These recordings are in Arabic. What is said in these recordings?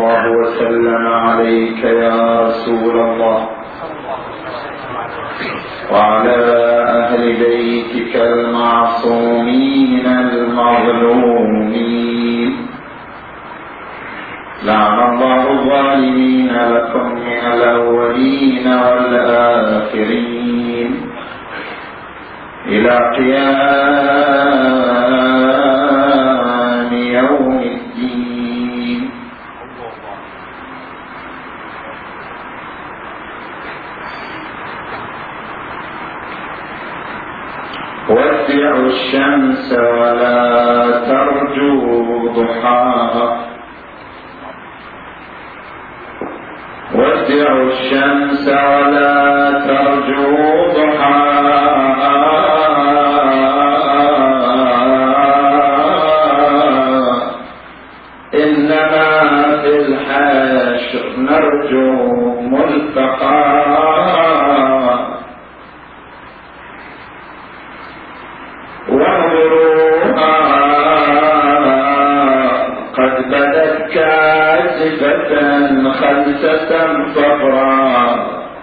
الله وسلم عليك يا رسول الله وعلى أهل بيتك المعصومين المظلومين. لعن الله الظالمين لكم من الأولين والآخرين إلى قيام يوم الدين. واتبعوا الشمس ولا ترجوا ضحاها. واتبعوا الشمس ولا ترجوا ضحاها إنما في الحشر نرجو ملتقاها. وانظروها قد بدت كاذبة خلسة صفراء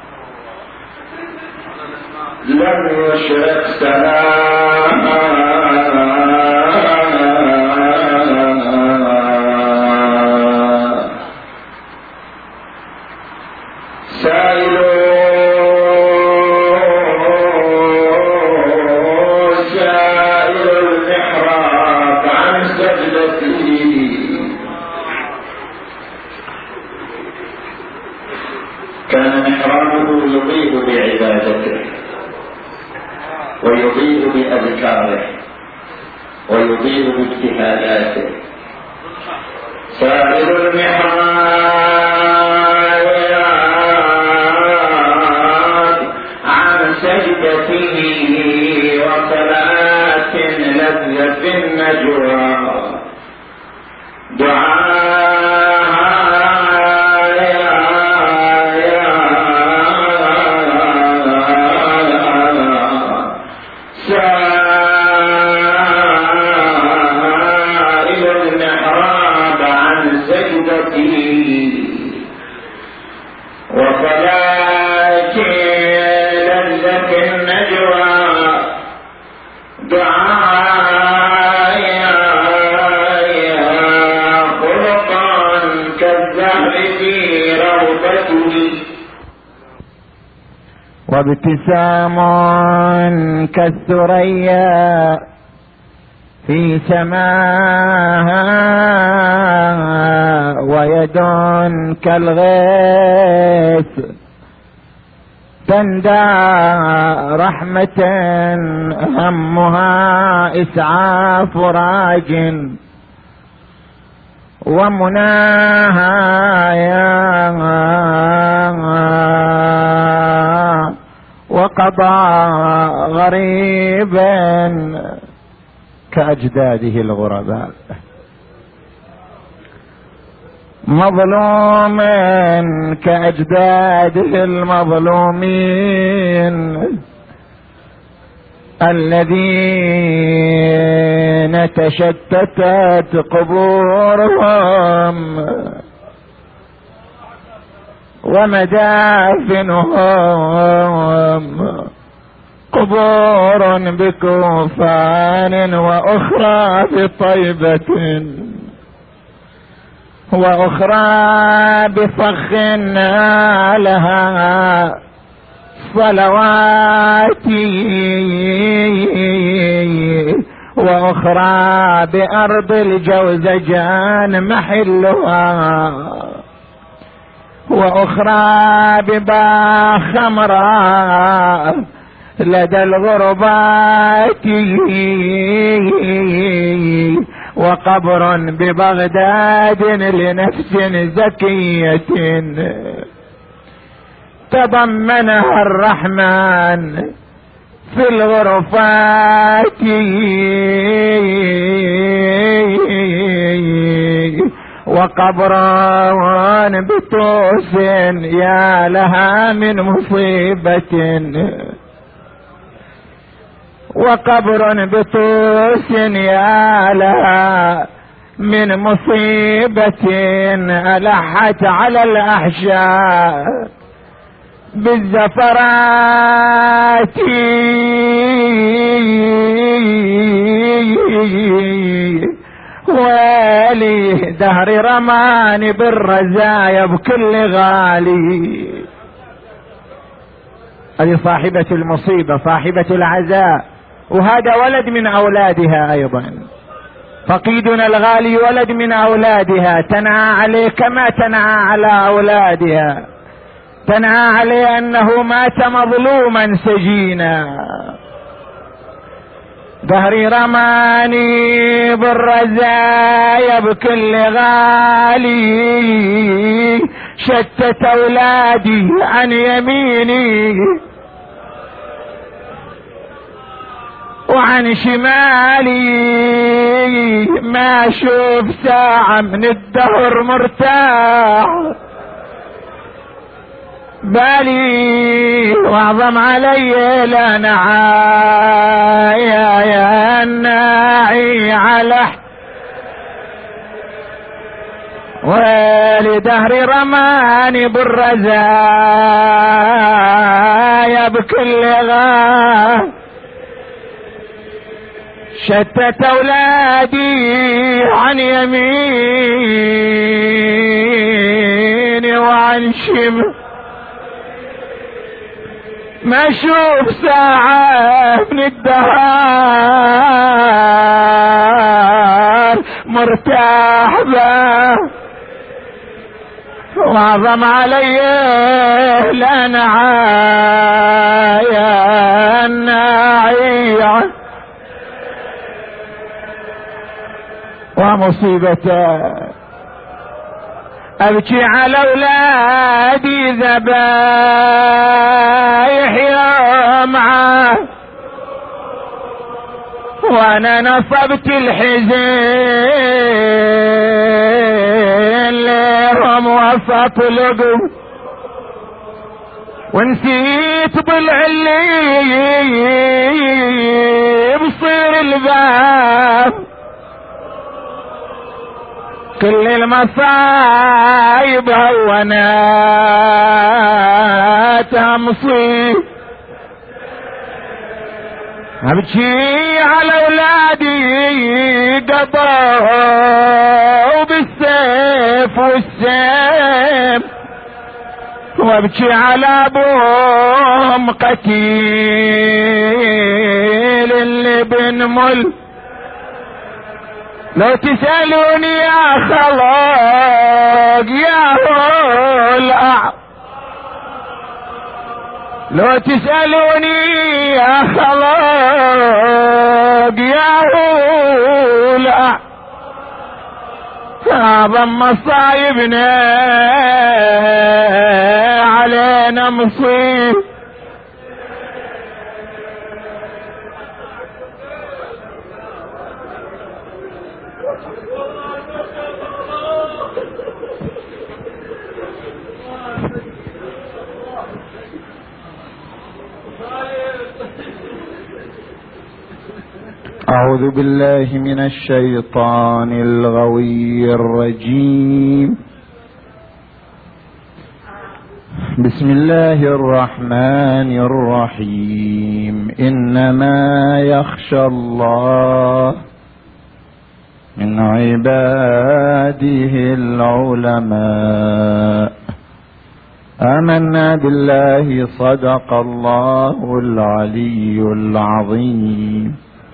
لم يشرق سلاما كان محرابه يضيء بعبادته ويضيء بأذكاره ويضيء باجتهاداته. سائر المحراب عن سجدته وصلاة لذة النجوى وابتسام كالثريا في سماها ويد كالغيث تندى رحمة همها إسعاف راج ومناها وقضى غريبا كأجداده الغرباء مظلوم كأجداده المظلومين الذين تشتتت قبورهم ومدافنهم قبور بكوفان وأخرى بطيبة وأخرى بفخ لها صلوات وأخرى بأرض الجوزجان محلها وأخرى ببا خمراء لدى الغربات وقبر ببغداد لنفس زكية تضمنها الرحمن في الغرفات وقبر بطوس يا لها من مصيبة وقبر بطوس يا لها من مصيبة ألحت على الأحشاء بالزفرات ويلي دهر رماني بالرزايا بكل غالي. هذه صاحبة المصيبة، صاحبة العزاء، وهذا ولد من أولادها أيضا. فقيدنا الغالي ولد من أولادها، تنعى عليه كما تنعى على أولادها، تنعى عليه أنه مات مظلوما سجينا. ظهري رماني بالرزايا بكل غالي، شتت أولادي عن يميني وعن شمالي، ما أشوف ساعة من الدهر مرتاح، بالي واعظم علي لا نعايا يا الناعي على ولدهر رماني بالرزايا بكل غا، شتت أولادي عن يميني وعن شمال، ما اشوف ساعة من الدهر مرتاح به، واعظم علي لا نعايا الناعي ومصيبته. ابكي على اولادي ذبايح يوم عاد، وانا نصبت الحزين لهم وسط لقم، ونسيت ضلع اللي بصير الباب، كل المصايب هوناتها مصيب. ابكي على اولادي قضوا بالسيف والسيف، وابكي على ابوهم قتيل اللي بنمل. لو تسألوني يا خلاق يا هو، لو تسألوني يا خلاق يا هو، أعظم مصايبنا علينا مصيب. أعوذ بالله من الشيطان الغوي الرجيم. بسم الله الرحمن الرحيم. إنما يخشى الله من عباده العلماء. آمنا بالله، صدق الله العلي العظيم.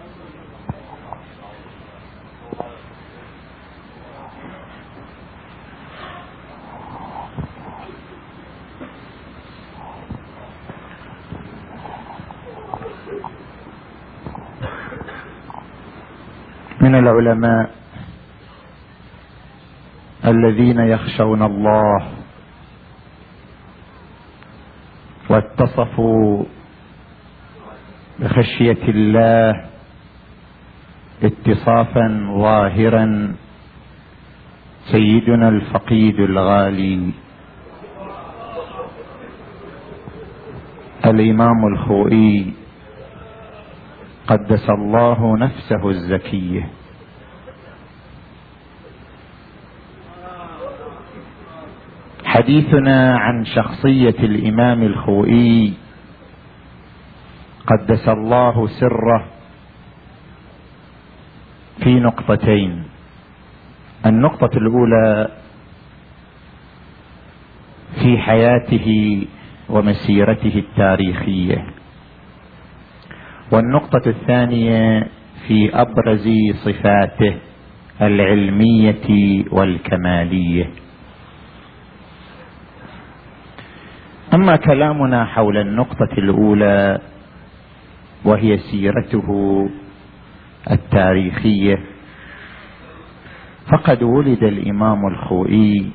من العلماء الذين يخشون الله واتصفوا بخشية الله اتصافا ظاهرا سيدنا الفقيد الغالي الإمام الخوئي قدس الله نفسه الزكية، حديثنا عن شخصية الإمام الخوئي قدس الله سره في نقطتين. النقطة الأولى في حياته ومسيرته التاريخية، والنقطة الثانية في أبرز صفاته العلمية والكمالية. أما كلامنا حول النقطة الأولى وهي سيرته التاريخية، فقد ولد الإمام الخوئي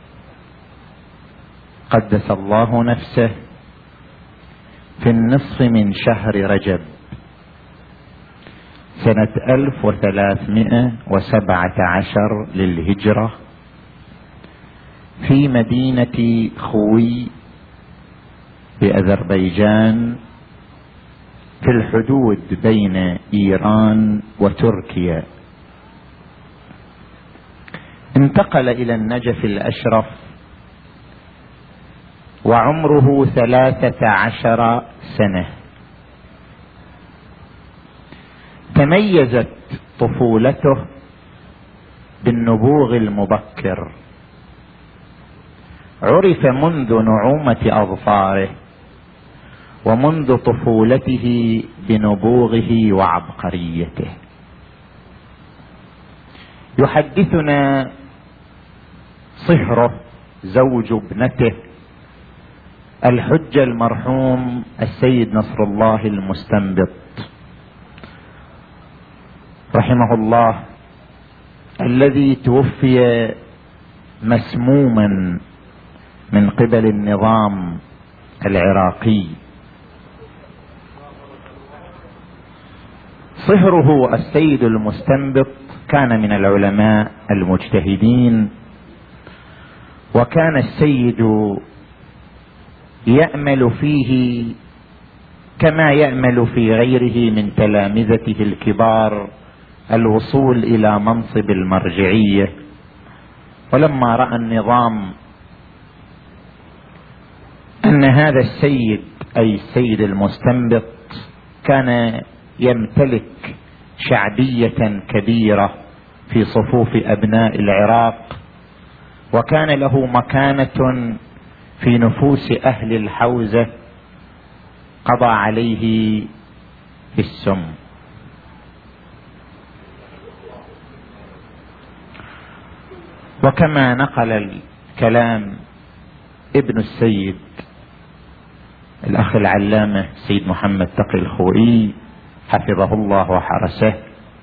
قدس الله نفسه في النصف من شهر رجب سنة 1317 للهجرة في مدينة خوي بأذربيجان في الحدود بين إيران وتركيا. انتقل إلى النجف الأشرف وعمره 13 سنة. تميزت طفولته بالنبوغ المبكر، عرف منذ نعومة أظفاره ومنذ طفولته بنبوغه وعبقريته. يحدثنا صهره زوج ابنته الحجة المرحوم السيد نصر الله المستنبط رحمه الله، الذي توفي مسموما من قبل النظام العراقي. صهره السيد المستنبط كان من العلماء المجتهدين، وكان السيد يأمل فيه كما يأمل في غيره من تلامذته الكبار الوصول إلى منصب المرجعية. ولما رأى النظام أن هذا السيد أي السيد المستنبط كان يمتلك شعبية كبيرة في صفوف أبناء العراق، وكان له مكانة في نفوس أهل الحوزة، قضى عليه بالسم. وكما نقل الكلام ابن السيد الأخ العلامة سيد محمد تقي الخوئي حفظه الله وحرسه،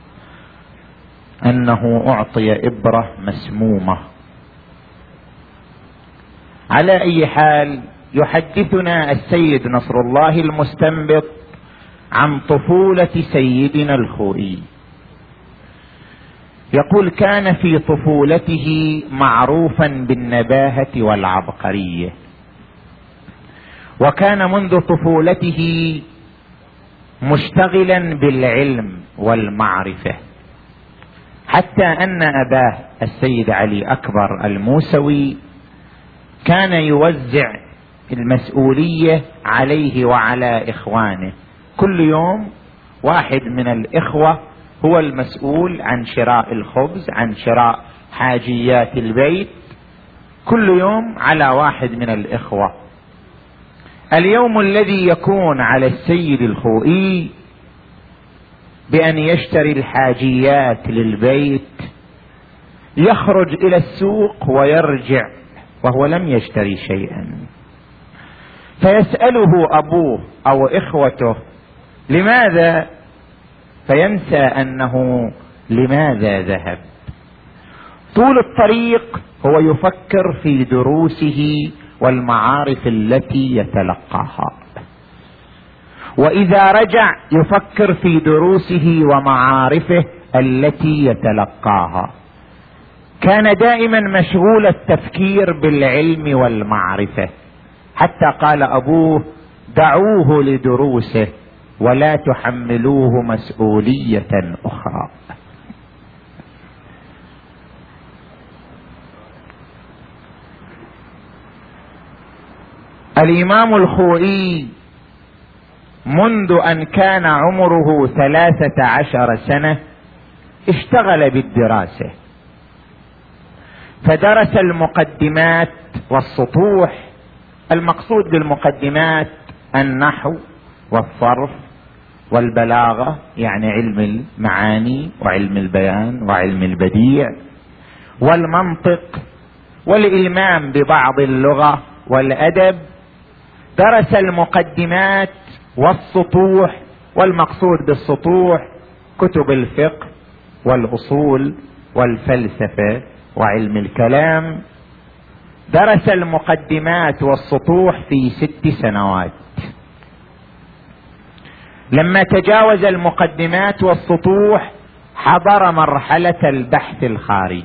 أنه أعطي إبرة مسمومة. على أي حال، يحدثنا السيد نصر الله المستنبط عن طفولة سيدنا الخوئي. يقول: كان في طفولته معروفا بالنباهة والعبقرية، وكان منذ طفولته مشتغلا بالعلم والمعرفة، حتى أن أباه السيد علي أكبر الموسوي كان يوزع المسؤولية عليه وعلى إخوانه. كل يوم واحد من الإخوة هو المسؤول عن شراء الخبز، عن شراء حاجيات البيت، كل يوم على واحد من الإخوة. اليوم الذي يكون على السيد الخوئي بأن يشتري الحاجيات للبيت، يخرج إلى السوق ويرجع وهو لم يشتري شيئا، فيسأله أبوه أو إخوته: لماذا؟ فينسى أنه لماذا ذهب. طول الطريق هو يفكر في دروسه والمعارف التي يتلقاها، وإذا رجع يفكر في دروسه ومعارفه التي يتلقاها. كان دائما مشغول التفكير بالعلم والمعرفة، حتى قال أبوه: دعوه لدروسه ولا تحملوه مسؤولية أخرى. الإمام الخوئي منذ أن كان عمره 13 سنة اشتغل بالدراسة، فدرس المقدمات والسطوح. المقصود بالمقدمات النحو والصرف والبلاغة، يعني علم المعاني وعلم البيان وعلم البديع والمنطق والإلمام ببعض اللغة والأدب. درس المقدمات والسطوح، والمقصود بالسطوح كتب الفقه والأصول والفلسفة وعلم الكلام. درس المقدمات والسطوح في 6 سنوات. لما تجاوز المقدمات والسطوح حضر مرحلة البحث الخارج،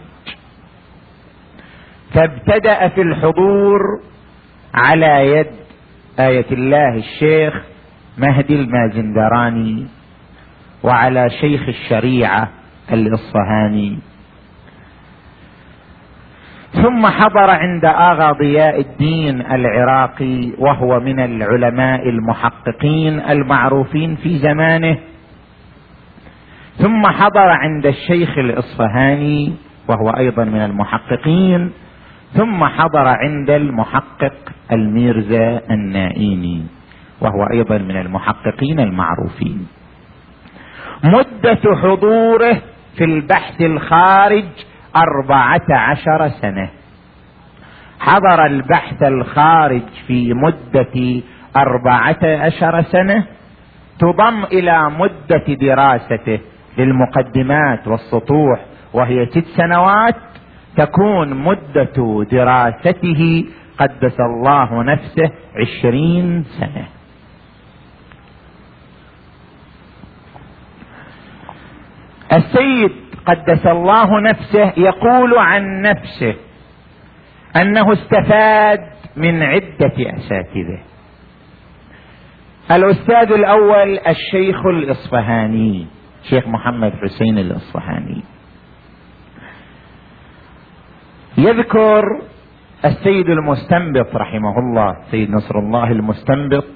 فابتدأ في الحضور على يد آية الله الشيخ مهدي المازندراني وعلى شيخ الشريعة الإصفهاني، ثم حضر عند آغا ضياء الدين العراقي وهو من العلماء المحققين المعروفين في زمانه، ثم حضر عند الشيخ الإصفهاني وهو أيضا من المحققين، ثم حضر عند المحقق الميرزا النائيني وهو أيضا من المحققين المعروفين. مدة حضوره في البحث الخارج 14 سنة. حضر البحث الخارج في مدة 14 سنة، تضم إلى مدة دراسته للمقدمات والسطوح وهي 6 سنوات، تكون مدة دراسته قدس الله نفسه 20 سنة. السيد قدس الله نفسه يقول عن نفسه أنه استفاد من عدة أساتذة. الأستاذ الأول الشيخ الإصفهاني، شيخ محمد حسين الإصفهاني. يذكر السيد المستنبط رحمه الله، سيد نصر الله المستنبط،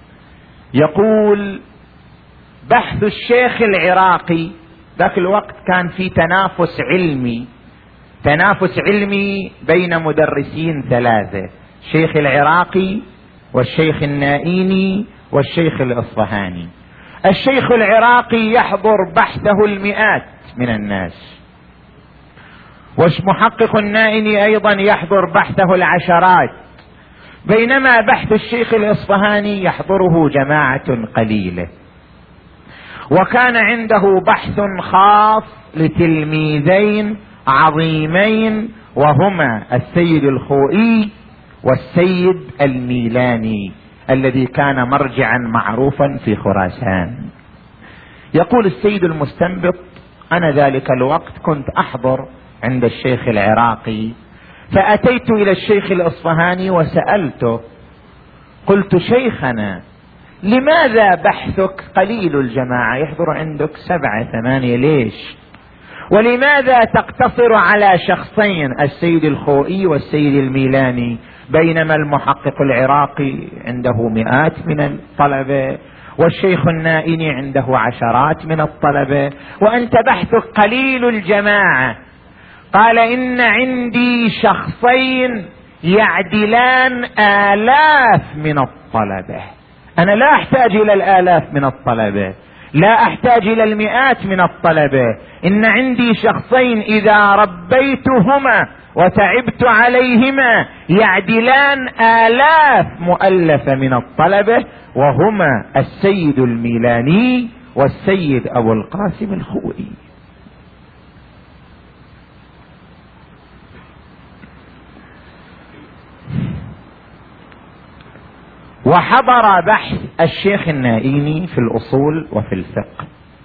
يقول بحث الشيخ العراقي ذاك الوقت كان في تنافس علمي بين مدرسين 3، الشيخ العراقي والشيخ النائيني والشيخ الإصفهاني. الشيخ العراقي يحضر بحثه المئات من الناس، والمحقق النائيني أيضا يحضر بحثه العشرات، بينما بحث الشيخ الإصفهاني يحضره جماعة قليلة. وكان عنده بحث خاص لتلميذين عظيمين وهما السيد الخوئي والسيد الميلاني الذي كان مرجعا معروفا في خراسان. يقول السيد المستنبط: أنا ذلك الوقت كنت أحضر عند الشيخ العراقي، فأتيت إلى الشيخ الإصفهاني وسألته، قلت: شيخنا، لماذا بحثك قليل الجماعة، يحضر عندك 7 8، ليش؟ ولماذا تقتصر على شخصين، السيد الخوئي والسيد الميلاني، بينما المحقق العراقي عنده مئات من الطلبة والشيخ النائيني عنده عشرات من الطلبة، وأنت بحثك قليل الجماعة؟ قال: إن عندي شخصين يعدلان 1000 من الطلبة. أنا لا أحتاج إلى 1000 من الطلبة، لا أحتاج إلى 100 من الطلبة. إن عندي شخصين إذا ربيتهما وتعبت عليهما يعدلان 1000 مؤلفة من الطلبة، وهما السيد الميلاني والسيد أبو القاسم الخوئي. وحضر بحث الشيخ النائيني في الأصول وفي الفقه.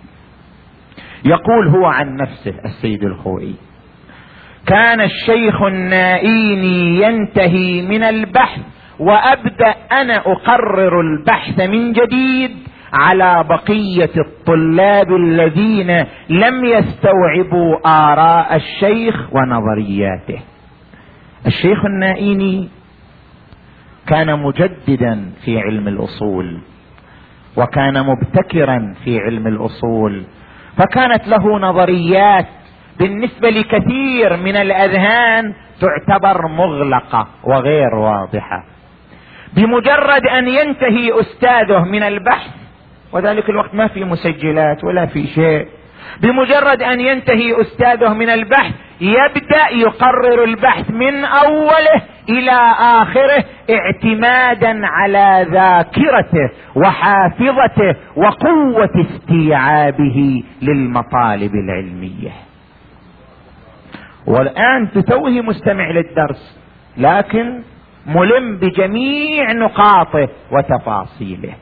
يقول هو عن نفسه السيد الخوئي: كان الشيخ النائيني ينتهي من البحث وأبدأ أنا أقرر البحث من جديد على بقية الطلاب الذين لم يستوعبوا آراء الشيخ ونظرياته. الشيخ النائيني كان مجددا في علم الأصول، وكان مبتكرا في علم الأصول، فكانت له نظريات بالنسبة لكثير من الأذهان تعتبر مغلقة وغير واضحة. بمجرد أن ينتهي أستاذه من البحث، وذلك الوقت ما في مسجلات ولا في شيء، بمجرد أن ينتهي أستاذه من البحث يبدأ يقرر البحث من أوله إلى آخره اعتمادا على ذاكرته وحافظته وقوة استيعابه للمطالب العلمية. والآن تتوه مستمع للدرس لكن ملم بجميع نقاطه وتفاصيله.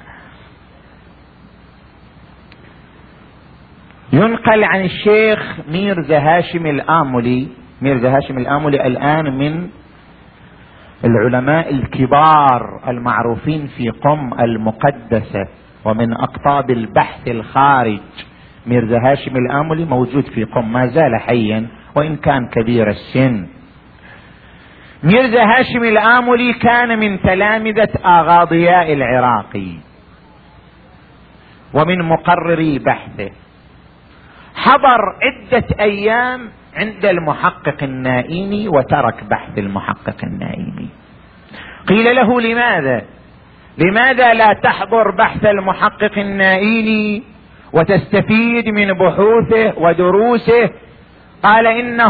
ينقل عن الشيخ ميرزا هاشم الآملي. ميرزا هاشم الآملي الآن من العلماء الكبار المعروفين في قم المقدسة ومن أقطاب البحث الخارج. ميرزا هاشم الآملي موجود في قم، ما زال حيا وإن كان كبير السن. ميرزا هاشم الآملي كان من تلامذة آغا ضياء العراقي ومن مقرري بحثه. حضر عدة أيام عند المحقق النائيني وترك بحث المحقق النائيني. قيل له لماذا لا تحضر بحث المحقق النائيني وتستفيد من بحوثه ودروسه؟ قال إن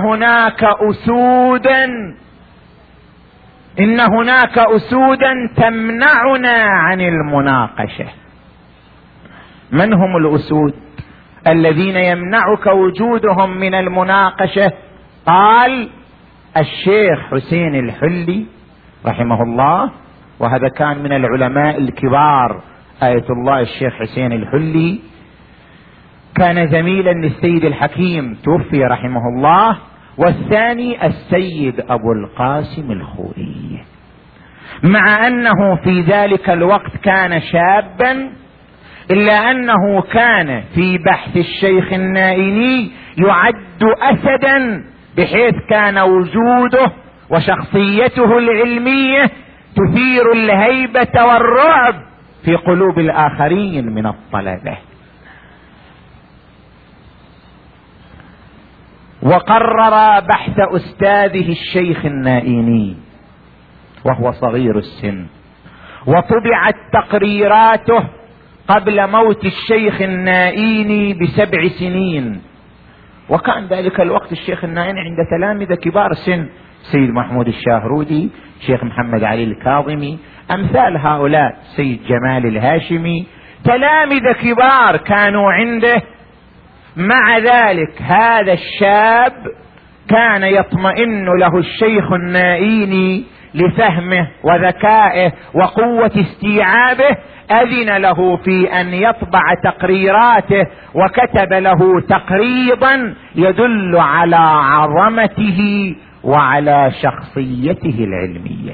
هناك أسودا تمنعنا عن المناقشة. من هم الأسود الذين يمنعك وجودهم من المناقشة؟ قال الشيخ حسين الحلي رحمه الله، وهذا كان من العلماء الكبار، آية الله الشيخ حسين الحلي كان زميلا للسيد الحكيم توفي رحمه الله. والثاني السيد أبو القاسم الخوئي، مع أنه في ذلك الوقت كان شابا إلا أنه كان في بحث الشيخ النائيني يعد أسدا، بحيث كان وجوده وشخصيته العلمية تثير الهيبة والرعب في قلوب الآخرين من الطلبة. وقرر بحث أستاذه الشيخ النائيني وهو صغير السن، وطبعت تقريراته قبل موت الشيخ النائيني ب7 سنين. وكان ذلك الوقت الشيخ النائيني عند تلامذة كبار سن، سيد محمود الشاهرودي، شيخ محمد علي الكاظمي، أمثال هؤلاء، سيد جمال الهاشمي، تلامذة كبار كانوا عنده. مع ذلك هذا الشاب كان يطمئن له الشيخ النائيني لفهمه وذكائه وقوة استيعابه، أذن له في أن يطبع تقريراته، وكتب له تقريضا يدل على عظمته وعلى شخصيته العلمية.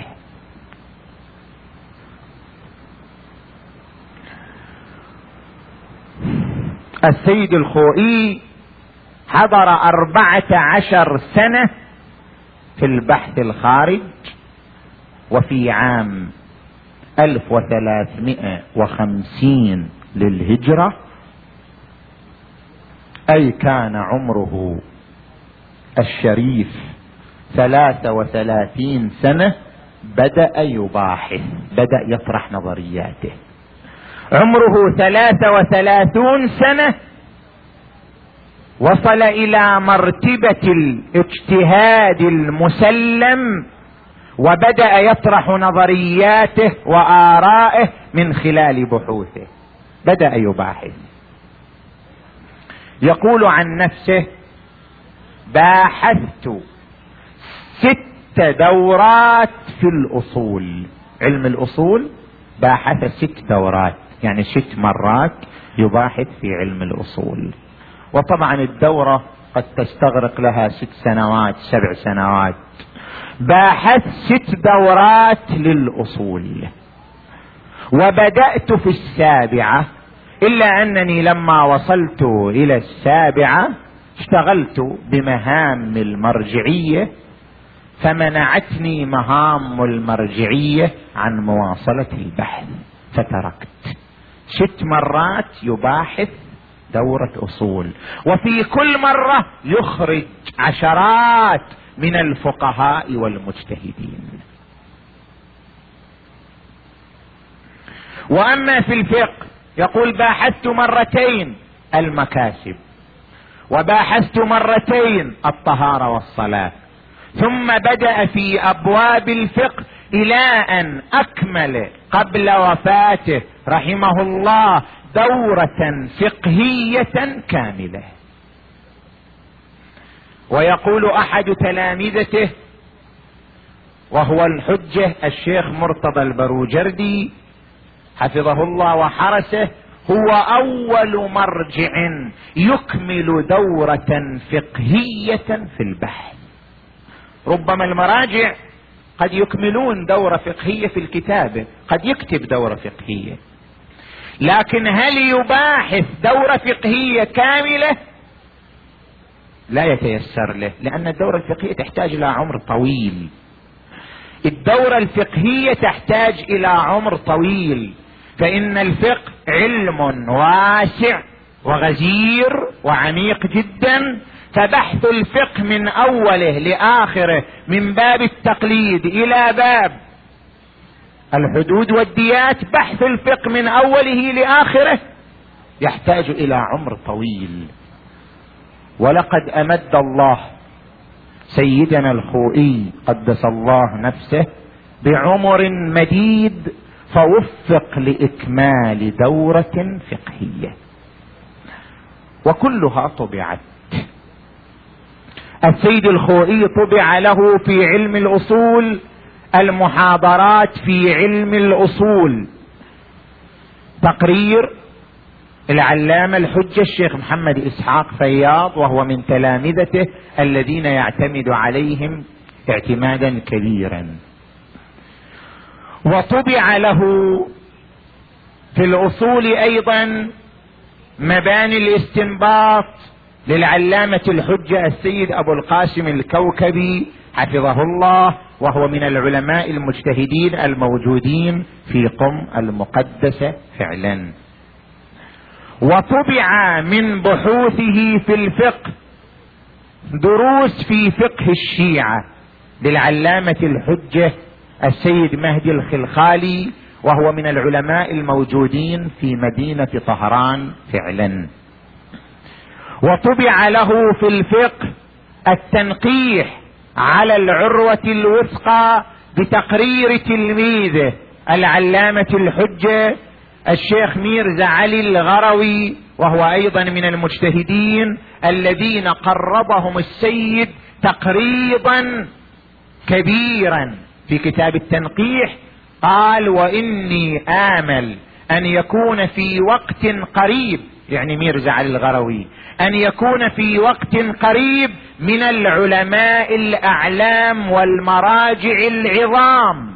السيد الخوئي حضر 14 سنة في البحث الخارج، وفي عام 1350 للهجرة، أي كان عمره الشريف 33 سنة، بدأ يباحث، بدأ يطرح نظرياته. عمره 33 سنة وصل إلى مرتبة الاجتهاد المسلم، وبدأ يطرح نظرياته وآرائه من خلال بحوثه، بدأ يباحث. يقول عن نفسه: باحثت 6 دورات في الأصول. علم الأصول باحث 6 دورات، يعني 6 مرات يباحث في علم الأصول. وطبعا الدورة قد تستغرق لها 6 سنوات 7 سنوات. باحث 6 دورات للأصول، وبدأت في 7، إلا أنني لما وصلت إلى 7 اشتغلت بمهام المرجعية فمنعتني مهام المرجعية عن مواصلة البحث فتركت. 6 مرات يباحث دورة أصول، وفي كل مرة يخرج عشرات من الفقهاء والمجتهدين. وأما في الفقه يقول باحثت مرتين المكاسب، وباحثت مرتين الطهارة والصلاة، ثم بدأ في أبواب الفقه إلى أن أكمل قبل وفاته رحمه الله دورة فقهية كاملة. ويقول أحد تلامذته وهو الحجة الشيخ مرتضى البروجردي حفظه الله وحرسه، هو أول مرجع يكمل دورة فقهية في البحث. ربما المراجع قد يكملون دورة فقهية في الكتابة، قد يكتب دورة فقهية، لكن هل يباحث دورة فقهية كاملة؟ لا يتيسر له، لأن الدورة الفقهية تحتاج إلى عمر طويل. الدورة الفقهية تحتاج إلى عمر طويل، فإن الفقه علم واسع وغزير وعميق جدا، فبحث الفقه من أوله لآخره، من باب التقليد إلى باب الحدود والديات، بحث الفقه من أوله لآخره يحتاج إلى عمر طويل. ولقد أمد الله سيدنا الخوئي قدس الله نفسه بعمر مديد، فوفق لإكمال دورة فقهية وكلها طبعت. السيد الخوئي طبع له في علم الأصول المحاضرات في علم الأصول، تقرير العلامة الحجة الشيخ محمد إسحاق فياض، وهو من تلامذته الذين يعتمد عليهم اعتمادا كبيرا. وطبع له في الأصول أيضا مباني الاستنباط للعلامة الحجة السيد أبو القاسم الكوكبي حفظه الله، وهو من العلماء المجتهدين الموجودين في قم المقدسة فعلا. وطبع من بحوثه في الفقه دروس في فقه الشيعة للعلامة الحجة السيد مهدي الخلخالي، وهو من العلماء الموجودين في مدينة طهران فعلا. وطبع له في الفقه التنقيح على العروة الوثقى بتقرير تلميذه العلامة الحجة الشيخ ميرزا علي الغروي، وهو أيضا من المجتهدين الذين قربهم السيد تقريبا كبيرا في كتاب التنقيح. قال: وإني آمل أن يكون في وقت قريب، يعني ميرزا علي الغروي، أن يكون في وقت قريب من العلماء الأعلام والمراجع العظام،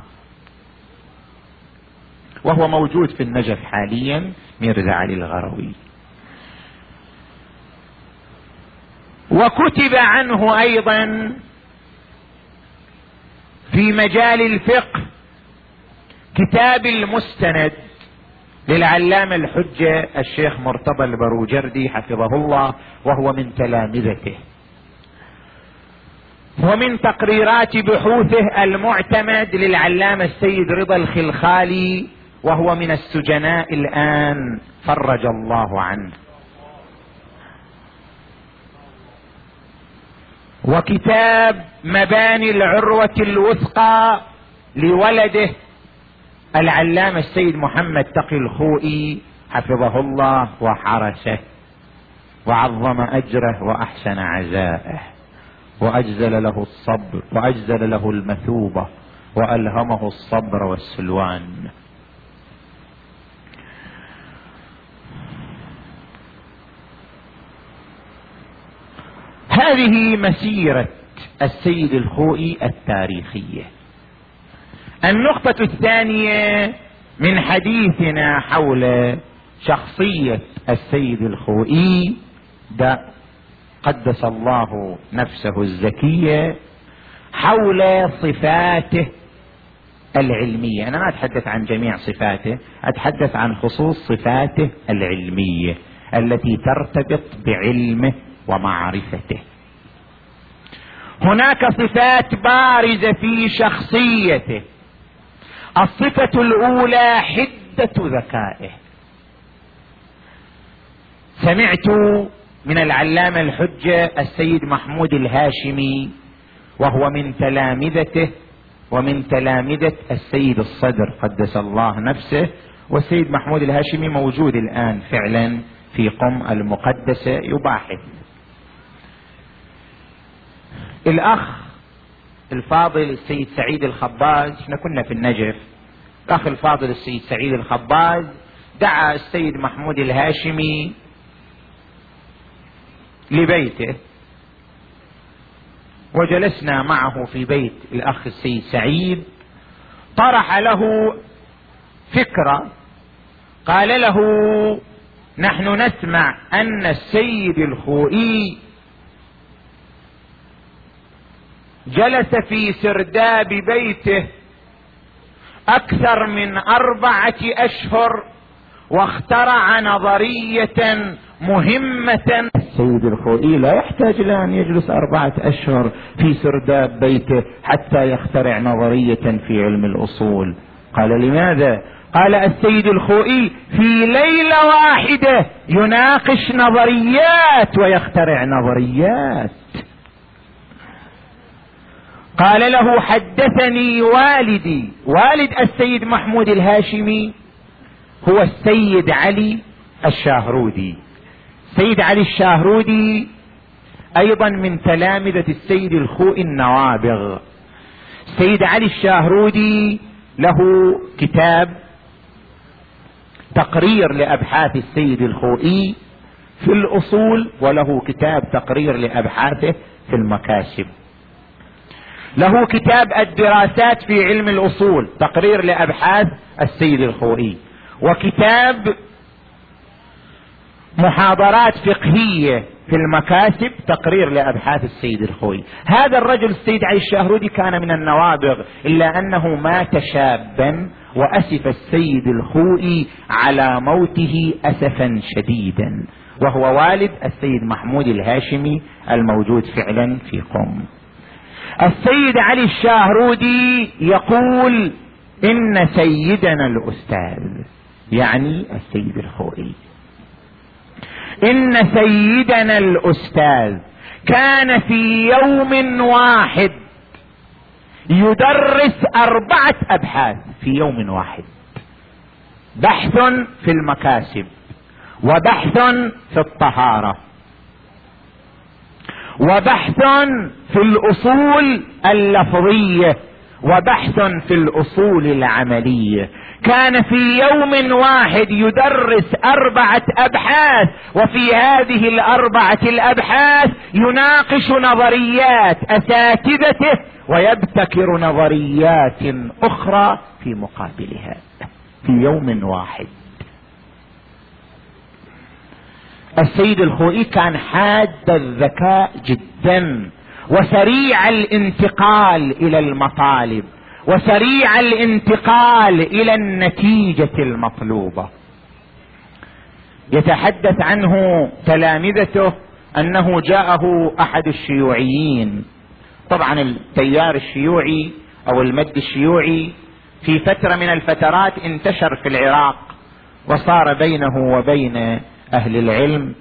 وهو موجود في النجف حاليا ميرزا علي الغروي. وكتب عنه أيضا في مجال الفقه كتاب المستند للعلامة الحجة الشيخ مرتضى البروجردي حفظه الله، وهو من تلامذته. ومن تقريرات بحوثه المعتمد للعلامة السيد رضا الخلخالي، وهو من السجناء الآن فرج الله عنه. وكتاب مباني العروة الوثقى لولده العلامة السيد محمد تقي الخوئي حفظه الله وحرسه، وعظم أجره وأحسن عزائه، وأجزل له الصبر وأجزل له المثوبة، وألهمه الصبر والسلوان. هذه مسيرة السيد الخوئي التاريخية. النقطة الثانية من حديثنا حول شخصية السيد الخوئي قدس الله نفسه الزكية، حول صفاته العلمية. أنا ما أتحدث عن جميع صفاته، أتحدث عن خصوص صفاته العلمية التي ترتبط بعلمه ومعرفته. هناك صفات بارزة في شخصيته. الصفة الأولى حدة ذكائه. سمعت من العلامة الحجة السيد محمود الهاشمي، وهو من تلامذته ومن تلامذة السيد الصدر قدس الله نفسه، والسيد محمود الهاشمي موجود الآن فعلا في قم المقدسة يباحث. الأخ الفاضل السيد سعيد الخباز، احنا كنا في النجف، الأخ الفاضل السيد سعيد الخباز دعا السيد محمود الهاشمي لبيته، وجلسنا معه في بيت الأخ السيد سعيد. طرح له فكرة، قال له: نحن نسمع أن السيد الخوئي جلس في سرداب بيته أكثر من 4 أشهر واخترع نظرية مهمة. السيد الخوئي لا يحتاج إلى أن يجلس 4 أشهر في سرداب بيته حتى يخترع نظرية في علم الأصول. قال: لماذا؟ قال: السيد الخوئي في ليلة واحدة يناقش نظريات ويخترع نظريات. قال له: حدثني والدي، والد السيد محمود الهاشمي هو السيد علي الشاهرودي. السيد علي الشاهرودي أيضا من تلامذة السيد الخوئي النوابغ. السيد علي الشاهرودي له كتاب تقرير لأبحاث السيد الخوئي في الأصول، وله كتاب تقرير لأبحاثه في المكاسب. له كتاب الدراسات في علم الأصول تقرير لأبحاث السيد الخوئي، وكتاب محاضرات فقهية في المكاسب تقرير لأبحاث السيد الخوئي. هذا الرجل السيد علي الشاهرودي كان من النوابغ، إلا أنه مات شابا، وأسف السيد الخوئي على موته أسفا شديدا، وهو والد السيد محمود الهاشمي الموجود فعلا في قم. السيد علي الشاهرودي يقول: إن سيدنا الأستاذ، يعني السيد الخوئي، إن سيدنا الأستاذ كان في يوم واحد يدرس 4 أبحاث في يوم واحد: بحث في المكاسب، وبحث في الطهارة، وبحث في الأصول اللفظية، وبحث في الأصول العملية. كان في يوم واحد يدرس 4 أبحاث، وفي هذه 4 الأبحاث يناقش نظريات أساتذته ويبتكر نظريات أخرى في مقابلها في يوم واحد. السيد الخوئي كان حاد الذكاء جدا، وسريع الانتقال إلى المطالب، وسريع الانتقال إلى النتيجة المطلوبة. يتحدث عنه تلامذته أنه جاءه أحد الشيوعيين. طبعا التيار الشيوعي أو المد الشيوعي في فترة من الفترات انتشر في العراق، وصار بينه وبين أهل العلم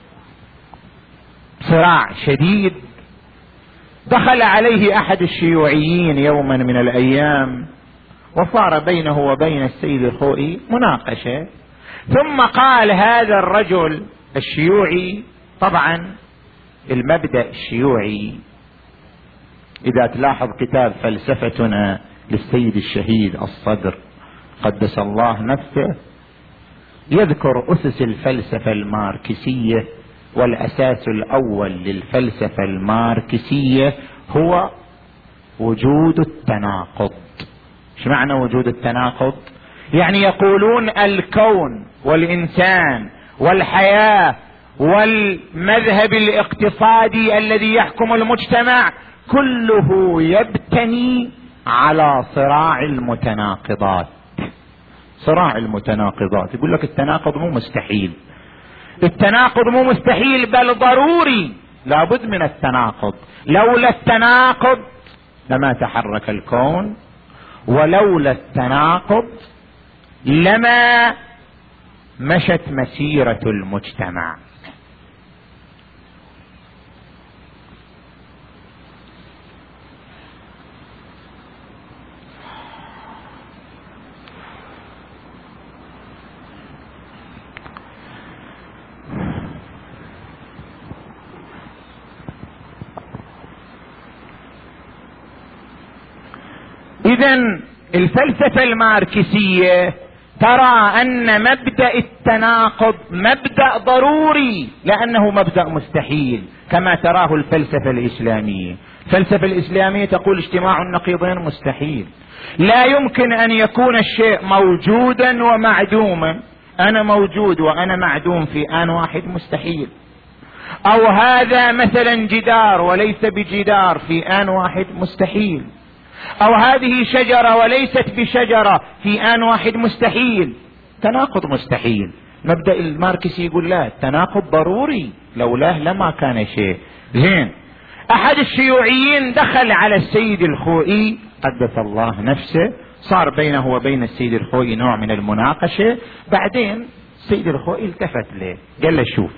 صراع شديد. دخل عليه أحد الشيوعيين يوما من الأيام، وصار بينه وبين السيد الخوئي مناقشة. ثم قال هذا الرجل الشيوعي، طبعا المبدأ الشيوعي إذا تلاحظ كتاب فلسفتنا للسيد الشهيد الصدر قدس الله نفسه يذكر أسس الفلسفة الماركسية، والأساس الأول للفلسفة الماركسية هو وجود التناقض. ايش معنى وجود التناقض؟ يعني يقولون الكون والإنسان والحياة والمذهب الاقتصادي الذي يحكم المجتمع كله يبتني على صراع المتناقضات. صراع المتناقضات، يقول لك التناقض مو مستحيل، التناقض مو مستحيل بل ضروري، لابد من التناقض، لولا التناقض لما تحرك الكون، ولولا التناقض لما مشت مسيرة المجتمع. إذن الفلسفة الماركسية ترى أن مبدأ التناقض مبدأ ضروري، لأنه مبدأ مستحيل، كما تراه الفلسفة الإسلامية. الفلسفة الإسلامية تقول اجتماع النقيضين مستحيل، لا يمكن أن يكون الشيء موجودا ومعدوما، أنا موجود وأنا معدوم في آن واحد مستحيل، أو هذا مثلا جدار وليس بجدار في آن واحد مستحيل، أو هذه شجرة وليست بشجرة في آن واحد مستحيل، تناقض مستحيل. مبدأ الماركسي يقول لا، التناقض ضروري، لولاه لما كان شيء. زين، أحد الشيوعيين دخل على السيد الخوئي قدس الله نفسه، صار بينه وبين السيد الخوئي نوع من المناقشة، بعدين السيد الخوئي التفت له قال له شوف،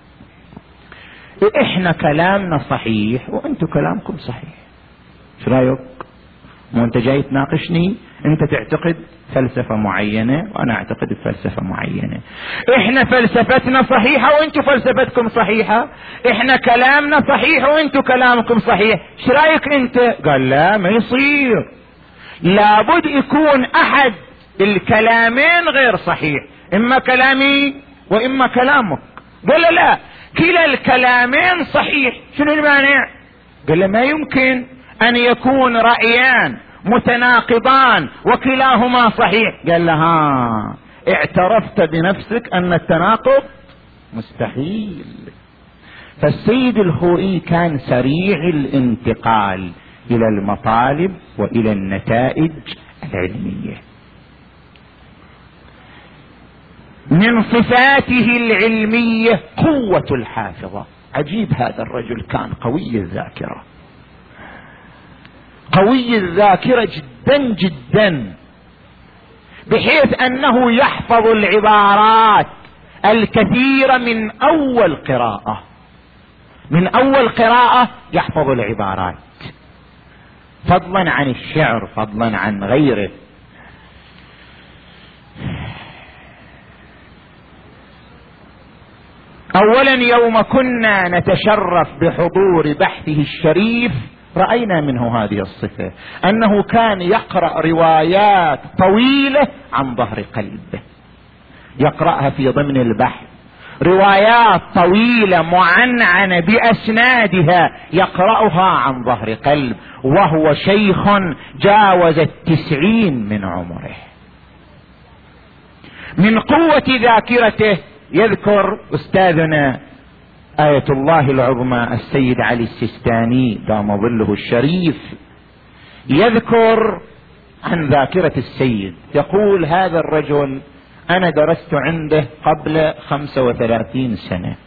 احنا كلامنا صحيح وانتو كلامكم صحيح، شو رايك؟ مو انت جاي تناقشني، انت تعتقد فلسفة معينة وانا اعتقد فلسفة معينة، احنا فلسفتنا صحيحة وانتو فلسفتكم صحيحة، احنا كلامنا صحيح وانتو كلامكم صحيح، شو رايك انت؟ قال لا، ما يصير، لابد يكون احد الكلامين غير صحيح، اما كلامي واما كلامك. قال لا، كلا الكلامين صحيح، شنو المانع؟ قال ما يمكن ان يكون رأيان متناقضان وكلاهما صحيح. قال ها، اعترفت بنفسك ان التناقض مستحيل. فالسيد الخوئي كان سريع الانتقال الى المطالب والى النتائج العلمية. من صفاته العلمية قوة الحافظة. عجيب، هذا الرجل كان قوي الذاكرة، قوي الذاكرة جدا جدا، بحيث انه يحفظ العبارات الكثيرة من اول قراءة، من اول قراءة يحفظ العبارات، فضلا عن الشعر، فضلا عن غيره. اولا يوم كنا نتشرف بحضور بحثه الشريف رأينا منه هذه الصفة، انه كان يقرأ روايات طويلة عن ظهر قلب، يقرأها في ضمن البحث، روايات طويلة معنعنة بأسنادها يقرأها عن ظهر قلب، وهو شيخ جاوز 90 من عمره. من قوة ذاكرته يذكر أستاذنا آية الله العظمى السيد علي السيستاني دام ظله الشريف، يذكر عن ذاكرة السيد، يقول هذا الرجل أنا درست عنده قبل 35 سنة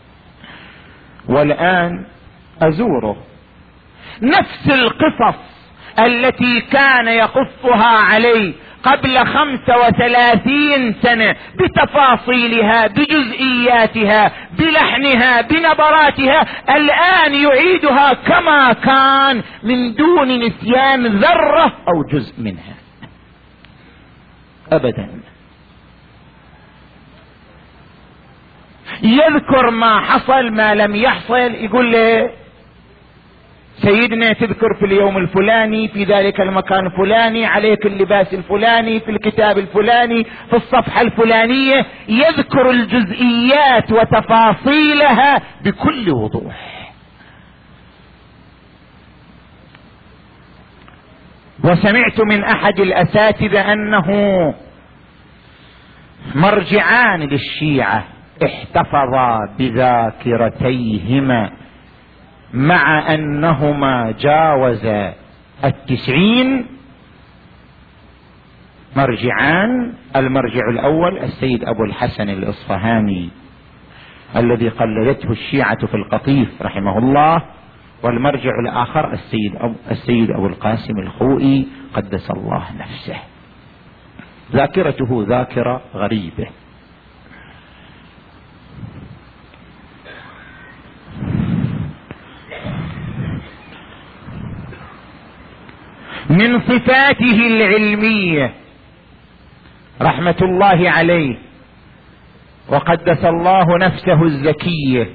والآن أزوره، نفس القصص التي كان يقصها علي قبل 35 سنة بتفاصيلها بجزئياتها بلحنها بنبراتها، الآن يعيدها كما كان من دون نسيان ذرة أو جزء منها أبدا. يذكر ما حصل ما لم يحصل، يقول له سيدنا تذكر في اليوم الفلاني في ذلك المكان الفلاني عليك اللباس الفلاني في الكتاب الفلاني في الصفحة الفلانية، يذكر الجزئيات وتفاصيلها بكل وضوح. وسمعت من أحد الأساتذة أنه مرجعان للشيعة احتفظا بذاكرتيهما مع أنهما جاوز 90 مرجعان. المرجع الأول السيد أبو الحسن الإصفهاني الذي قلدته الشيعة في القطيف رحمه الله، والمرجع الآخر السيد أبو القاسم الخوئي قدس الله نفسه. ذاكرته ذاكرة غريبة. من صفاته العلمية رحمة الله عليه وقدس الله نفسه الزكية،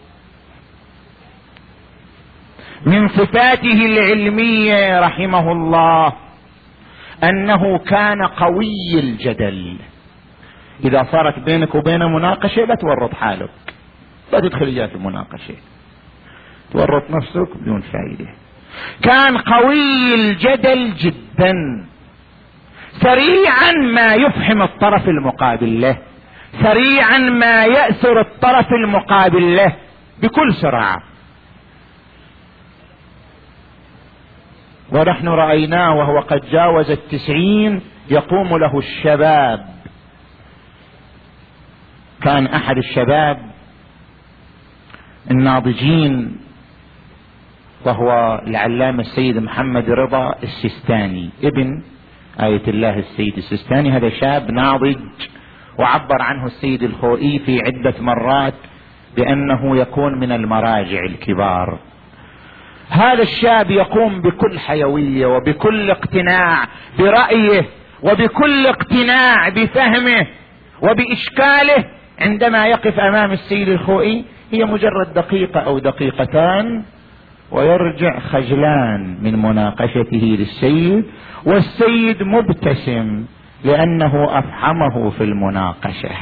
من صفاته العلمية رحمه الله أنه كان قوي الجدل. إذا صارت بينك وبينه مناقشة لا تورط حالك، لا تدخل إياه في المناقشة، تورط نفسك بدون فائدة. كان قوي الجدل جدا، سريعا ما يفهم الطرف المقابل له، سريعا ما يأسر الطرف المقابل له بكل سرعة. ونحن رأيناه وهو قد جاوز 90 يقوم له الشباب. كان أحد الشباب الناضجين وهو العلامة السيد محمد رضا السيستاني ابن آية الله السيد السيستاني. هذا شاب ناضج، وعبر عنه السيد الخوئي في عدة مرات بأنه يكون من المراجع الكبار. هذا الشاب يقوم بكل حيوية وبكل اقتناع برأيه وبكل اقتناع بفهمه وبإشكاله. عندما يقف أمام السيد الخوئي هي مجرد دقيقة أو دقيقتان ويرجع خجلان من مناقشته للسيد، والسيد مبتسم لأنه أفحمه في المناقشة.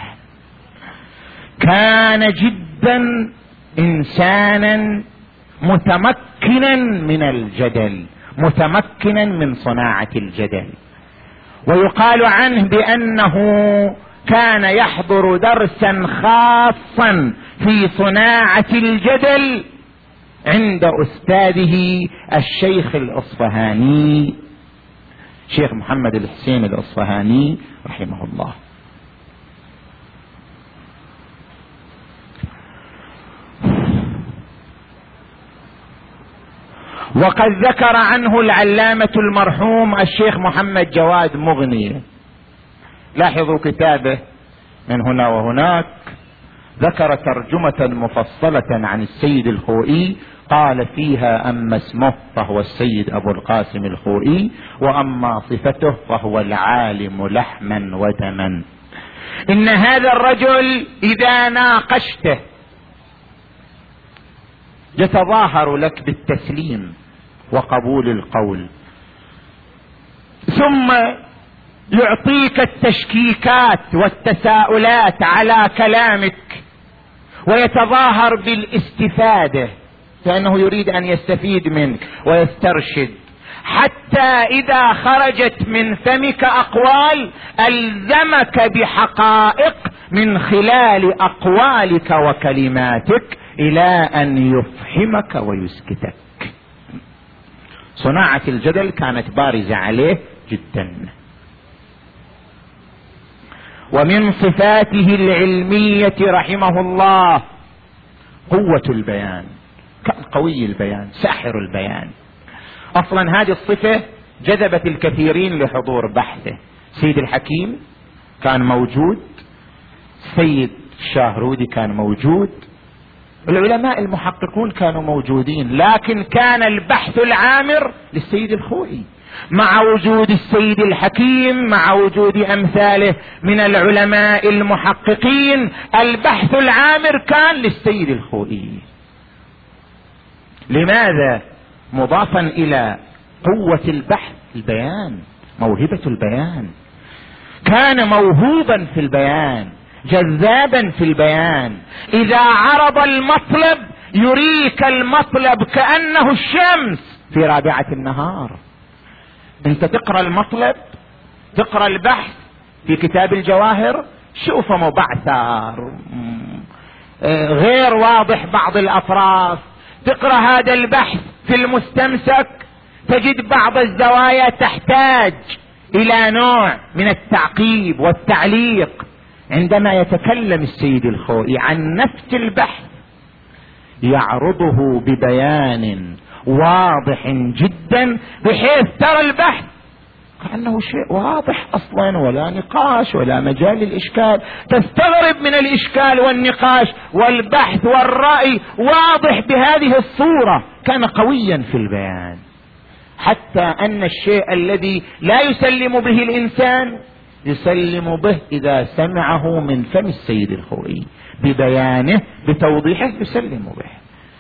كان جدا إنسانا متمكنا من الجدل، متمكنا من صناعة الجدل. ويقال عنه بأنه كان يحضر درسا خاصا في صناعة الجدل عند أستاذه الشيخ الإصفهاني، شيخ محمد الحسين الإصفهاني رحمه الله. وقد ذكر عنه العلامة المرحوم الشيخ محمد جواد مغني، لاحظوا كتابه من هنا وهناك، ذكر ترجمة مفصلة عن السيد الخوئي قال فيها: أما اسمه فهو السيد أبو القاسم الخوئي، وأما صفته فهو العالم لحما ودما. إن هذا الرجل إذا ناقشته يتظاهر لك بالتسليم وقبول القول، ثم يعطيك التشكيكات والتساؤلات على كلامك ويتظاهر بالاستفادة، لأنه يريد أن يستفيد منك ويسترشد، حتى إذا خرجت من فمك أقوال ألزمك بحقائق من خلال أقوالك وكلماتك إلى أن يفهمك ويسكتك. صناعة الجدل كانت بارزة عليه جدا. ومن صفاته العلمية رحمه الله قوة البيان، كان قوي البيان، ساحر البيان. أصلا هذه الصفة جذبت الكثيرين لحضور بحثه. سيد الحكيم كان موجود، سيد الشاهرودي كان موجود، العلماء المحققون كانوا موجودين، لكن كان البحث العامر للسيد الخوئي، مع وجود السيد الحكيم، مع وجود أمثاله من العلماء المحققين، البحث العامر كان للسيد الخوئي. لماذا؟ مضافا إلى قوة البحث البيان، موهبة البيان. كان موهوبا في البيان، جذابا في البيان. إذا عرض المطلب يريك المطلب كأنه الشمس في رابعة النهار. انت تقرأ المطلب، تقرأ البحث في كتاب الجواهر، شوفه مبعثر، غير واضح بعض الأطراف، تقرأ هذا البحث في المستمسك تجد بعض الزوايا تحتاج إلى نوع من التعقيب والتعليق. عندما يتكلم السيد الخوئي عن نفس البحث يعرضه ببيان واضح جدا بحيث ترى البحث كأنه شيء واضح أصلا ولا نقاش ولا مجال للإشكال، تستغرب من الإشكال والنقاش والبحث والرأي واضح بهذه الصورة. كان قويا في البيان حتى أن الشيء الذي لا يسلم به الإنسان يسلم به إذا سمعه من فم السيد الخوئي ببيانه بتوضيحه يسلم به.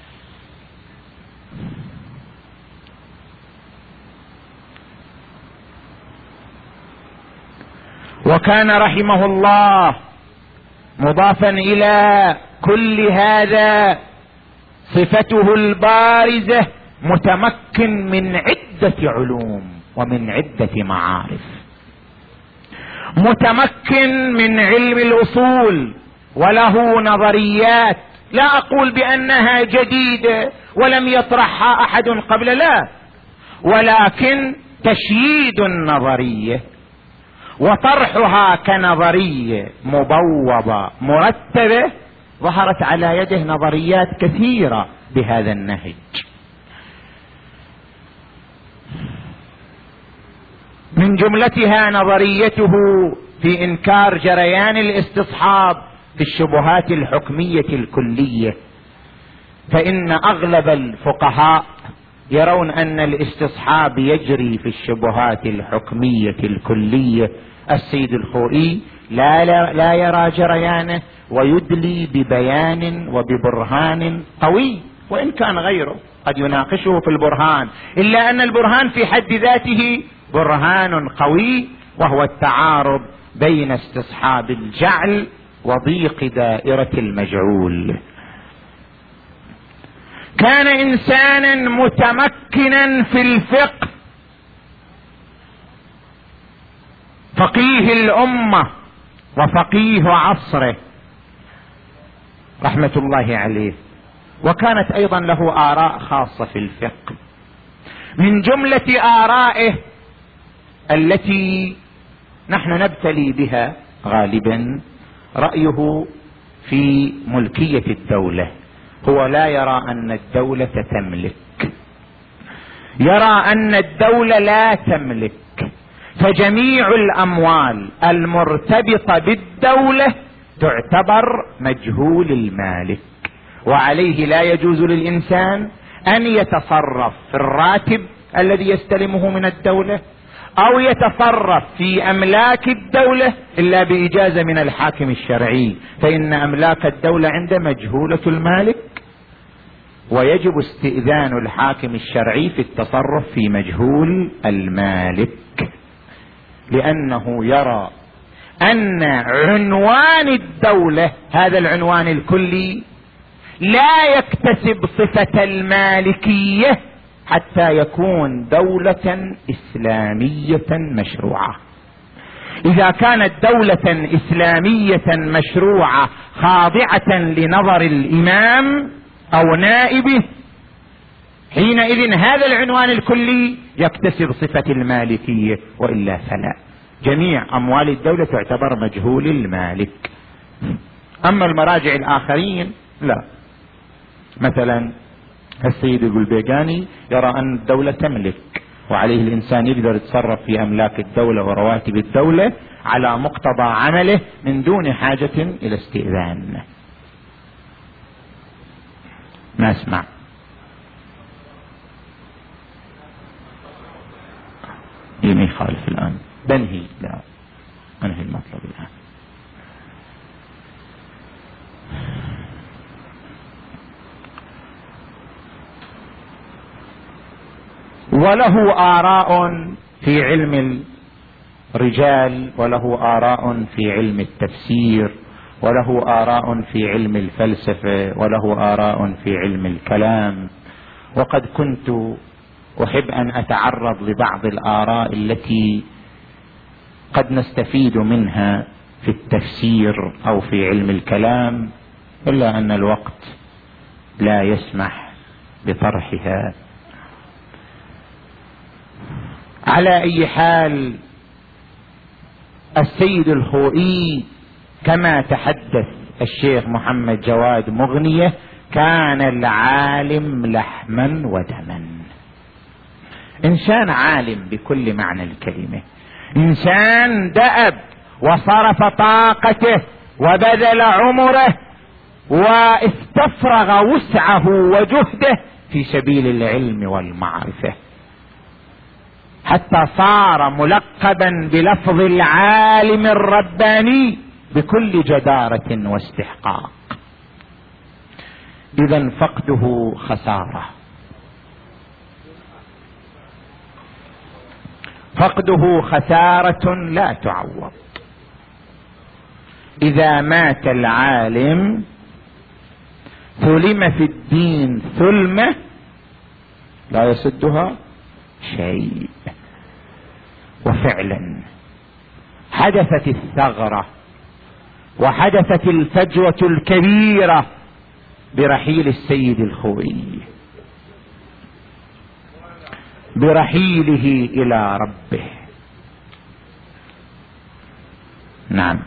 وكان رحمه الله مضافا إلى كل هذا صفته البارزة متمكن من عدة علوم ومن عدة معارف. متمكن من علم الأصول وله نظريات لا أقول بأنها جديدة ولم يطرحها أحد قبل، لا، ولكن تشييد النظرية وطرحها كنظرية مبوضة مرتبة ظهرت على يده نظريات كثيرة بهذا النهج. من جملتها نظريته في إنكار جريان الاستصحاب في الشبهات الحكمية الكلية، فإن أغلب الفقهاء يرون أن الاستصحاب يجري في الشبهات الحكمية الكلية. السيد الخوئي لا يرى جريانه ويدلي ببيان وببرهان قوي، وإن كان غيره قد يناقشه في البرهان، إلا أن البرهان في حد ذاته برهان قوي، وهو التعارض بين استصحاب الجعل وضيق دائرة المجعول. كان إنسانا متمكنا في الفقه، فقيه الأمة وفقيه عصره رحمة الله عليه، وكانت أيضا له آراء خاصة في الفقه. من جملة آرائه التي نحن نبتلي بها غالبا رأيه في ملكية الدولة. هو لا يرى أن الدولة تملك، يرى أن الدولة لا تملك، فجميع الأموال المرتبطة بالدولة تعتبر مجهول المالك، وعليه لا يجوز للإنسان أن يتصرف في الراتب الذي يستلمه من الدولة أو يتصرف في أملاك الدولة إلا بإجازة من الحاكم الشرعي، فإن أملاك الدولة عنده مجهولة المالك، ويجب استئذان الحاكم الشرعي في التصرف في مجهول المالك، لأنه يرى أن عنوان الدولة هذا العنوان الكلي لا يكتسب صفة المالكية حتى يكون دولة إسلامية مشروعة. إذا كانت دولة إسلامية مشروعة خاضعة لنظر الإمام أو نائبه، حينئذ هذا العنوان الكلي يكتسب صفة المالكية، وإلا فلا. جميع أموال الدولة تعتبر مجهول المالك. أما المراجع الآخرين لا، مثلا السيد البيقاني يرى أن الدولة تملك، وعليه الإنسان يقدر يتصرف في أملاك الدولة ورواتب الدولة على مقتضى عمله من دون حاجة إلى استئذان. ما اسمع ما يخالف الآن، بنهي، لا أنهي المطلب الآن. وله آراء في علم الرجال، وله آراء في علم التفسير، وله آراء في علم الفلسفة، وله آراء في علم الكلام. وقد كنت أحب أن أتعرض لبعض الآراء التي قد نستفيد منها في التفسير أو في علم الكلام، إلا أن الوقت لا يسمح بطرحها. على أي حال، السيد الخوئي كما تحدث الشيخ محمد جواد مغنية كان العالم لحما ودما، إنسان عالم بكل معنى الكلمة، إنسان دأب وصرف طاقته وبذل عمره واستفرغ وسعه وجهده في سبيل العلم والمعرفة، حتى صار ملقبا بلفظ العالم الرباني بكل جدارة واستحقاق. إذن فقده خسارة، فقده خسارة لا تعوض. إذا مات العالم ثلم في الدين ثلمة لا يسدها شيء. وفعلا حدثت الثغرة وحدثت الفجوة الكبيرة برحيل السيد الخوئي، برحيله إلى ربه. نعم،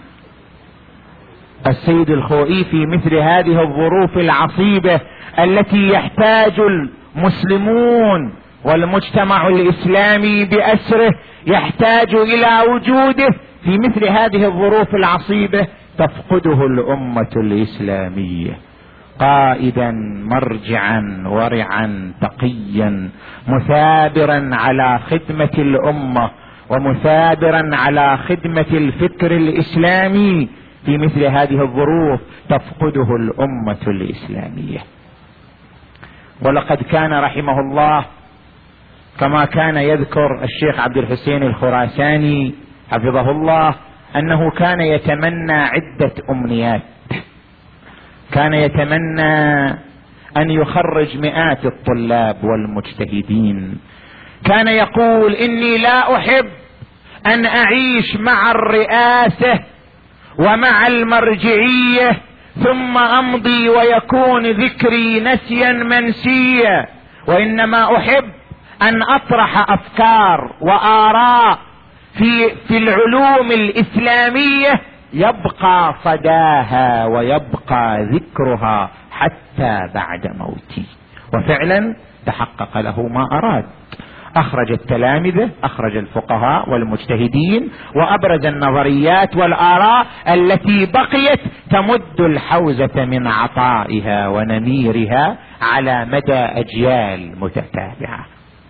السيد الخوئي في مثل هذه الظروف العصيبة التي يحتاج المسلمون والمجتمع الإسلامي بأسره يحتاج إلى وجوده، في مثل هذه الظروف العصيبة تفقده الأمة الإسلامية قائدا مرجعا ورعا تقيا مثابرا على خدمة الأمة ومثابرا على خدمة الفكر الإسلامي. في مثل هذه الظروف تفقده الأمة الإسلامية. ولقد كان رحمه الله كما كان يذكر الشيخ عبد الحسين الخراساني حفظه الله أنه كان يتمنى عدة أمنيات. كان يتمنى أن يخرج مئات الطلاب والمجتهدين. كان يقول: إني لا أحب أن أعيش مع الرئاسة ومع المرجعية ثم أمضي ويكون ذكري نسيا منسيا، وإنما أحب أن أطرح أفكار وآراء في العلوم الإسلامية يبقى صداها ويبقى ذكرها حتى بعد موتي. وفعلا تحقق له ما أراد. أخرج التلامذة، أخرج الفقهاء والمجتهدين، وأبرز النظريات والآراء التي بقيت تمد الحوزة من عطائها ونميرها على مدى أجيال متتابعة.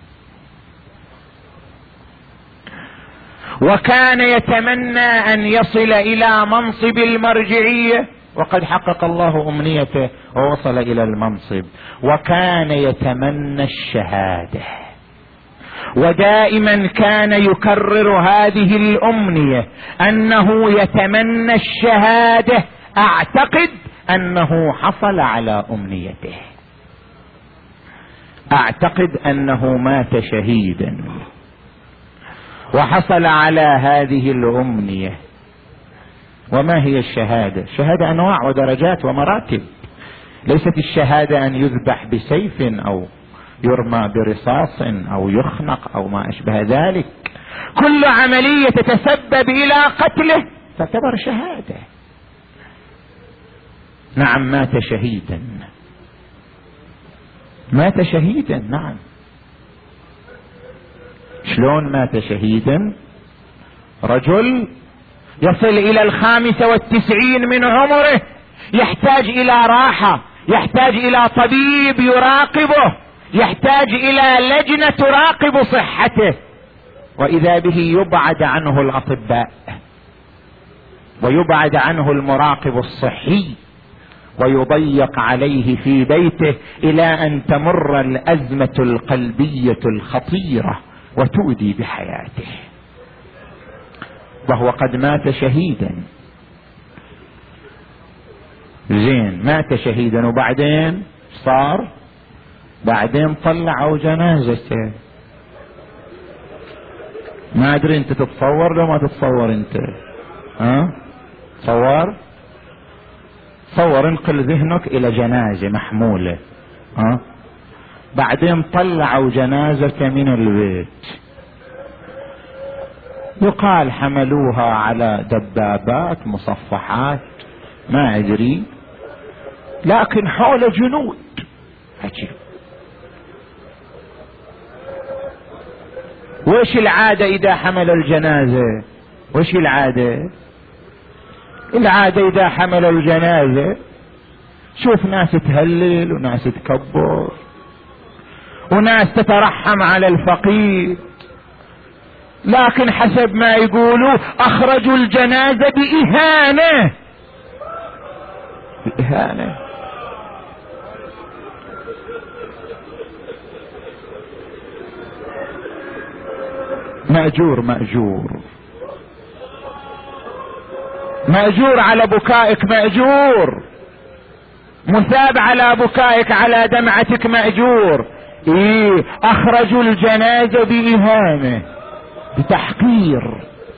وكان يتمنى أن يصل إلى منصب المرجعية، وقد حقق الله أمنيته ووصل إلى المنصب. وكان يتمنى الشهادة، ودائما كان يكرر هذه الأمنية أنه يتمنى الشهادة. أعتقد أنه حصل على أمنيته، أعتقد أنه مات شهيدا وحصل على هذه الأمنية. وما هي الشهادة؟ الشهادة أنواع ودرجات ومراتب. ليست الشهادة أن يذبح بسيف أو يرمى برصاص أو يخنق أو ما أشبه ذلك. كل عملية تتسبب إلى قتله تعتبر شهادة. نعم، مات شهيدا، مات شهيدا. نعم، شلون مات شهيدا؟ رجل يصل إلى 95 من عمره، يحتاج إلى راحة، يحتاج إلى طبيب يراقبه، يحتاج إلى لجنة تراقب صحته، وإذا به يبعد عنه الأطباء ويبعد عنه المراقب الصحي ويضيق عليه في بيته إلى أن تمر الأزمة القلبية الخطيرة وتؤدي بحياته، وهو قد مات شهيدا. زين، مات شهيدا وبعدين صار؟ بعدين طلعوا جنازته. ما أدري أنت تتصور لو ما تتصور أنت؟ تصور انقل ذهنك إلى جنازة محمولة، بعدين طلعوا جنازة من البيت، يقال حملوها على دبابات مصفحات ما ادري، لكن حول جنود عجيب. وش العادة اذا حملوا الجنازة؟ وش العادة؟ العادة اذا حملوا الجنازة شوف ناس تهلل وناس تكبر وناس تترحم على الفقير، لكن حسب ما يقولوا اخرجوا الجنازة بإهانة. بإهانة. مأجور مأجور مأجور على بكائك، مأجور مثاب على بكائك على دمعتك، مأجور. ايه اخرجوا الجنازة بإهانة بتحقير.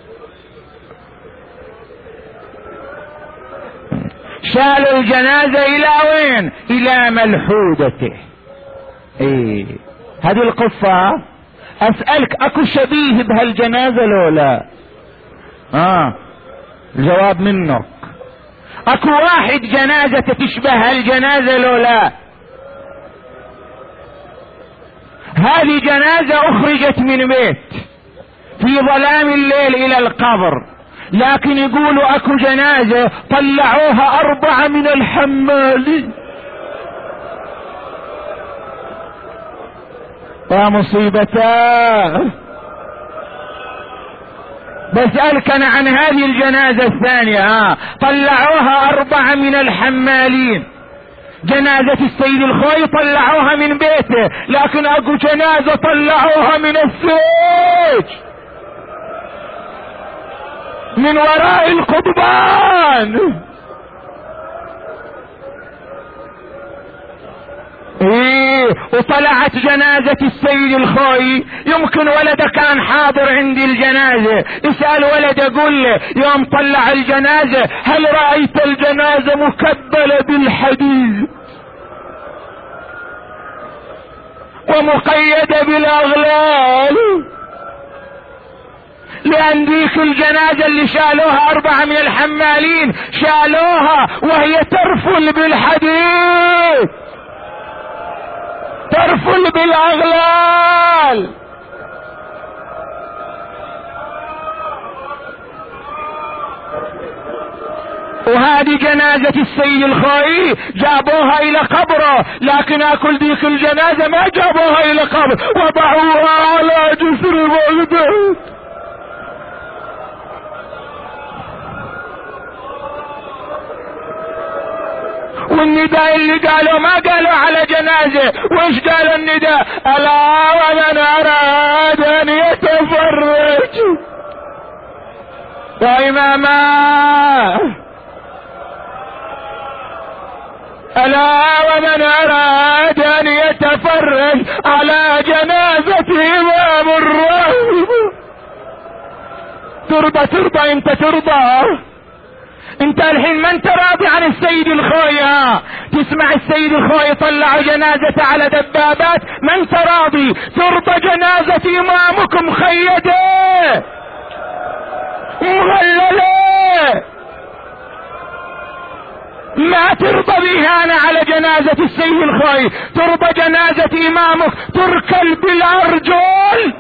شالوا الجنازة الى وين؟ الى ملحودته. ايه هذه القصة. اسألك اكو شبيه بهالجنازة لو لا؟ الجواب منك. اكو واحد جنازة تشبه هالجنازة لو لا؟ هذه جنازة اخرجت من بيت في ظلام الليل الى القبر، لكن يقولوا اكو جنازة طلعوها 4 من الحمالين. ومصيبتاه. بسألك انا عن هذه الجنازة الثانية. طلعوها 4 من الحمالين. جنازة السيد الخوي طلعوها من بيته، لكن اكو جنازة طلعوها من السوق من وراء القضبان. وطلعت جنازة السيد الخوي. يمكن ولده كان حاضر عند الجنازة، اسأل ولده قول له يوم طلع الجنازة هل رأيت الجنازة مكبلة بالحديد ومقيدة بالاغلال؟ لان ديك الجنازة اللي شالوها 4 من الحمالين شالوها وهي ترفل بالحديد، ترفل بالاغلال. وهذه جنازة السيد الخوي جابوها الى قبره، لكن اكل ديك الجنازة ما جابوها الى قبر، وضعوها على جسر بغداد. والنداء اللي قالوا ما قالوا على جنازة، وش قالوا النداء؟ الا ومن اراد ان يتفرج يا اماما، الا ومن اراد ان يتفرج على جنازة امام الراهب. ترضى انت ترضى؟ انت الحين ما انت راضي عن السيد الخوي. تسمع السيد الخوي طلعوا جنازة على دبابات، ما انت راضي. ترضى جنازة امامكم مخيدة مغللة، ما ترضى بإهانة على جنازة السيد الخوي. ترضى جنازة امامك تركل بالارجل.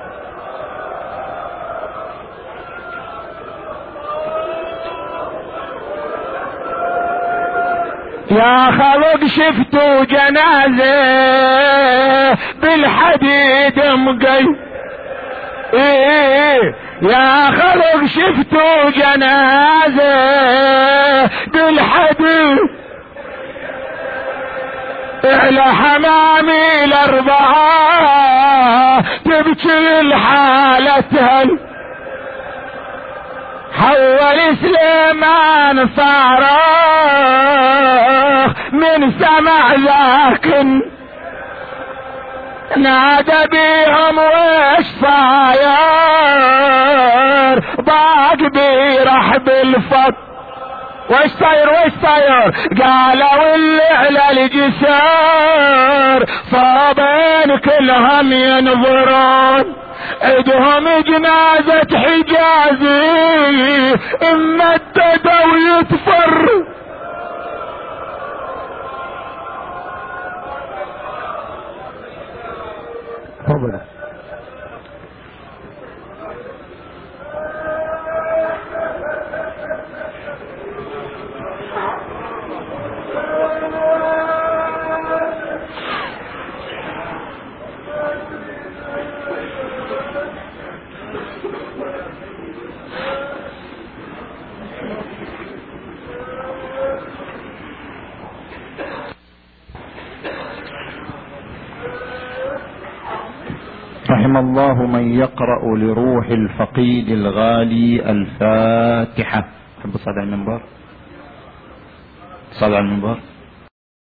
يا خلق شفتوا جنازة بالحديد مقي. يا خلق شفتوا جنازة بالحديد على حمامي الاربعة تبكي الحالة. حول سليمان صاروخ من سمع لكن نادى بيهم وش صاير، ضاق بيرح بالفض وش صاير قالوا اللي على الجسار صابين كلهم ينظرون عدهم جنازة حجازي امددوا ويتفر. رحم الله من يقرأ لروح الفقيد الغالي الفاتحة. حب صعد على المنبر، صعد على المنبر.